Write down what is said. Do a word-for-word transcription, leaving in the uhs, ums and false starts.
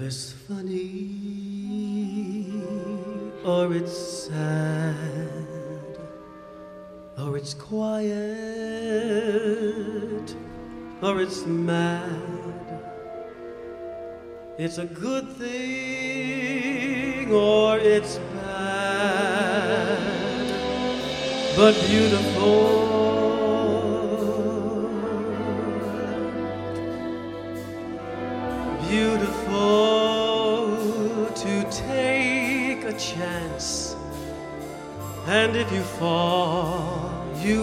Love is funny, or it's sad, or it's quiet, or it's mad. It's a good thing, or it's bad, but beautiful. Beautiful to take a chance, and if you fall,